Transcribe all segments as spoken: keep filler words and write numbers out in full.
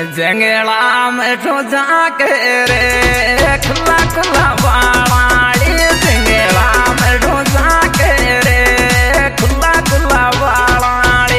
जंगला में रोजा के रे खुला खुला वाली जंगला में रोजा के रे खुला खुला वाली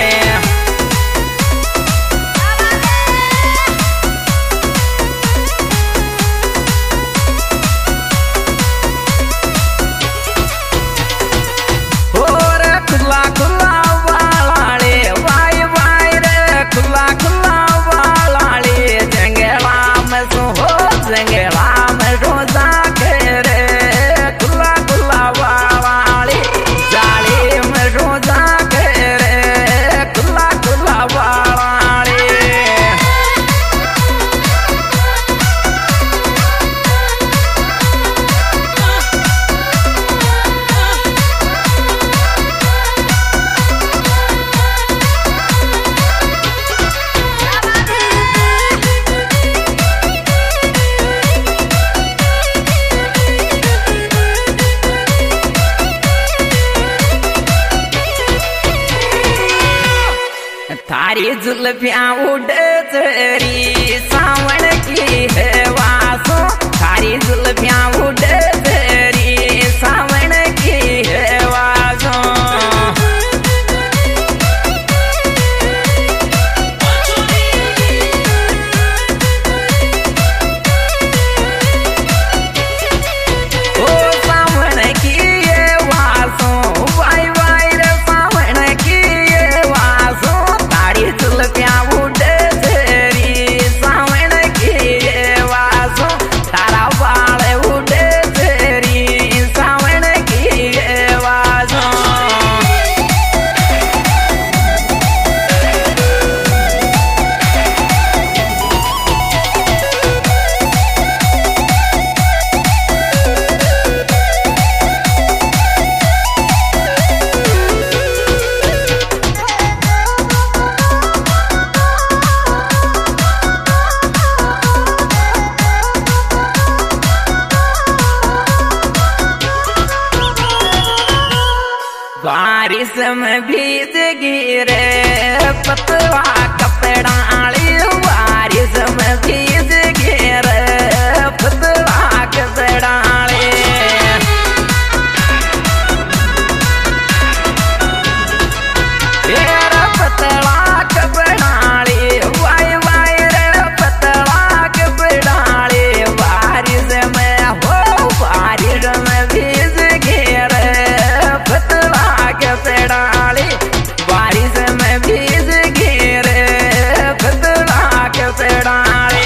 और खुला खुला वाली वाई वाई रे खुला खुला वाली जंगला में सो जंगला में रोजा के रे खुला खुला वाली जाली में रोजा के रे खुला खुला वाली थारी जुल्फियाँ उड़े तेरी सावन की है वासो थारी जुल्फियाँ उड़े तेरी सावन की है वासो ओ सावन की ये वासो वाई वाई रे सावन की ये वासो जुल्फियाँ उड़े तेरी सावन की ये वासो तारा बाल उड़े तेरी सावन की ये वासो बारिश में भीज गिरे पतवा कपड़ाली बारिश में भीज गिरे पतवा कपड़ाली तेरा पतला कपड़ाली वाई वाई रे पतला कपड़ाली बारिश में हो बारिश में भीज गिरे पतला कपड़ाली बारिश में भीज गिरे पतला कपड़ाली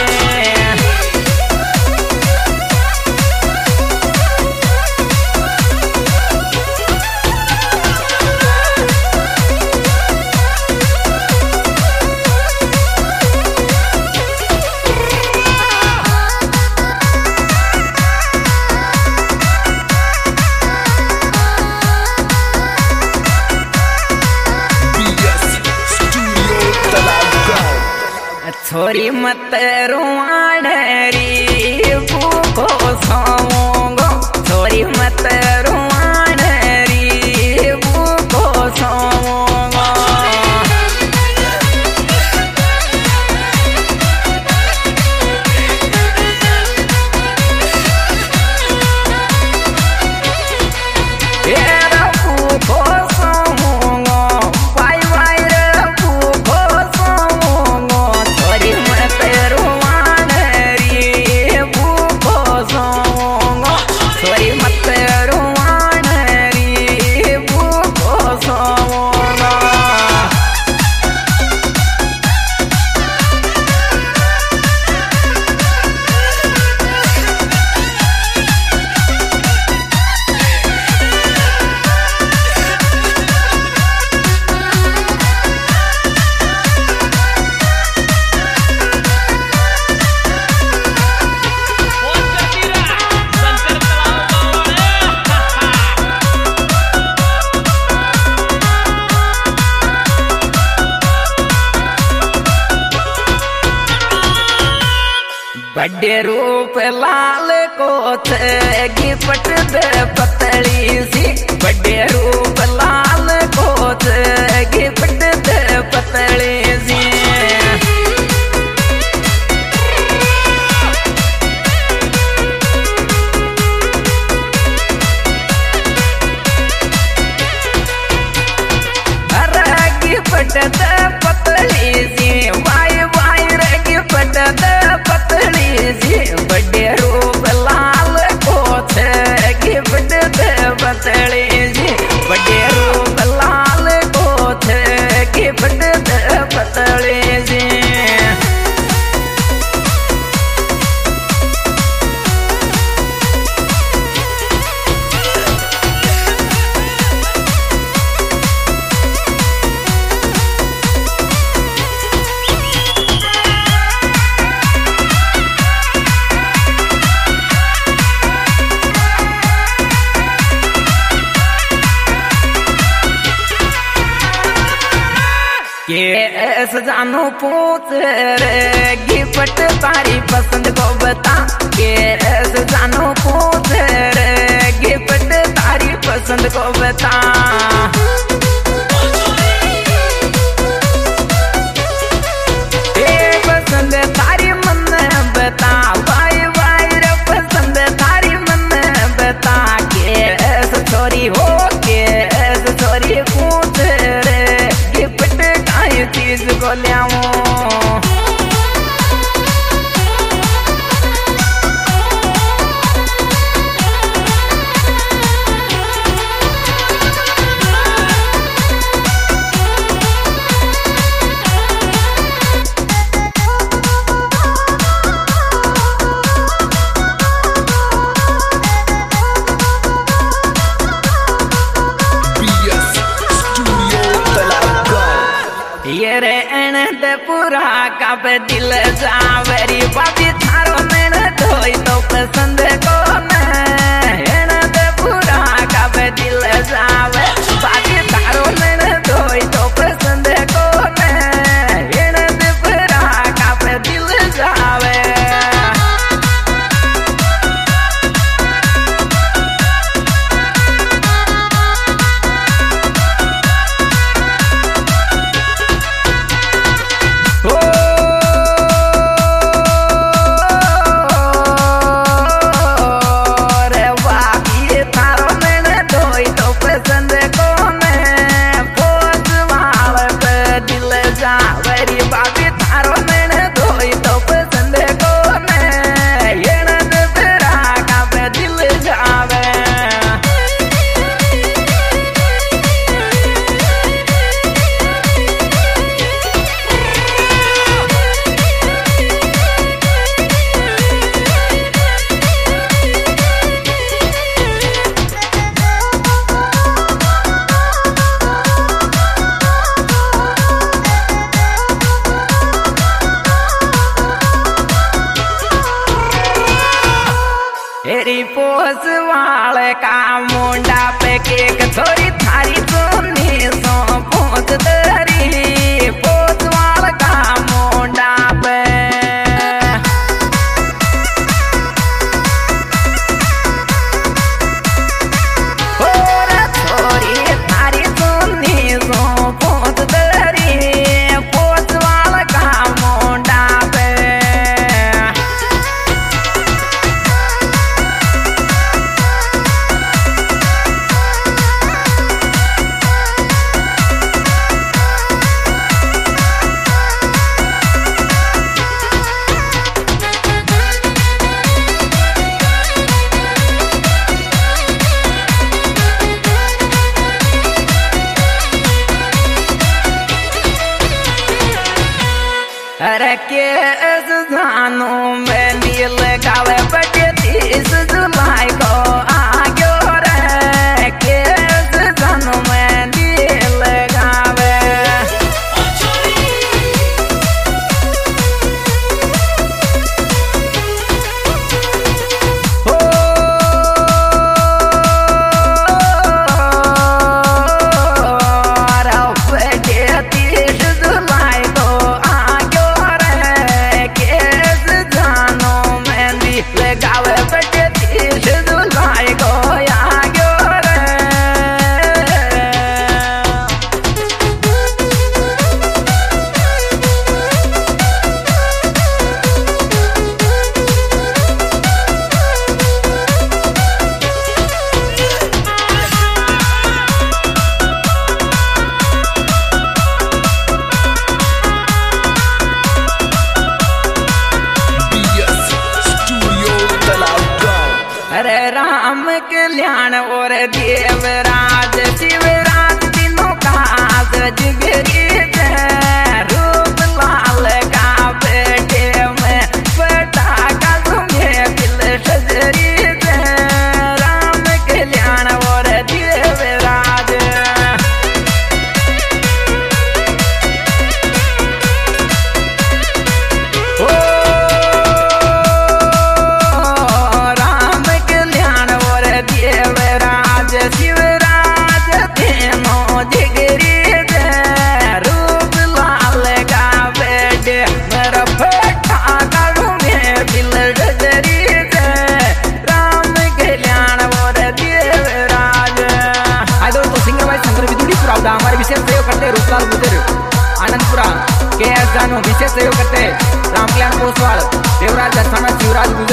छोरी मत रुआडरी भूखो सोंगो छोरी मत रुआडरी भूखो सोंगो तेरा भूखो सोंगो वाई वाई रे भूखो सोंगो छोरी मत रुआडरी भूखो सोंगो छोरी मत रुआडरी भूखो सोंगो बड़े रूप लाल को थे पट दे पतली सी बड़े रूप लाल को थे पट दे पतली सी ऐसे जानू पूछ रे गिफ्ट तारी पसंद को बता के ऐसे जानू पूछ रे गिफ्ट तारी पसंद को बता। पसंद तारी मन बता भाई भाई रे पसंद तारी मन बता के ऐसे छोरी हो के ऐसे छोरी पूछ रे गिफ्ट काई चीज को लियाऊं। ये रे एने पूरा कब दिल जावरी बाबी थारो मैंने धोई तो पसंद को एने पूरा कब दिल जावे बाबी थारो मैंने धोई तो पसंद को एने पूरा कब दिल जावे। तेरी पोस वाले का मुंडा पे केक छोरी थारी सोनी सो पोस तेरी पोस वाले का मुंडा पे और छोरी थारी सोनी सो पोस तेरी पोस वाले का मुंडा पे। अरे के जानू में दिल गावे बटे तीस जुलाई को आगे रे के जानू में दिल गावे हो अरे बटे तीस जुलाई को गावे बटे तीस जुलाई को आगे रे। अरे राम कल्याण और देवराज शिवराज तीनों का जिगरी रूप लाल का बेटे में बेटा का तुम्हें दिल सजरी राम कल्याण और देवराज। शिवराज तीनों जिगरी ठाकर में बिल डगरी राम कल्याण और देवराज। हाय दोस्तों, सिंगर भाई शंकर विदुड़ी पुरावड़ा हमारे विशेष सहयोग करते रूपलाल बुदर आनंदपुरा के एस जानू, विशेष सहयोग करते राम कल्याण पोसवाल, देवराज दसाना, शिवराज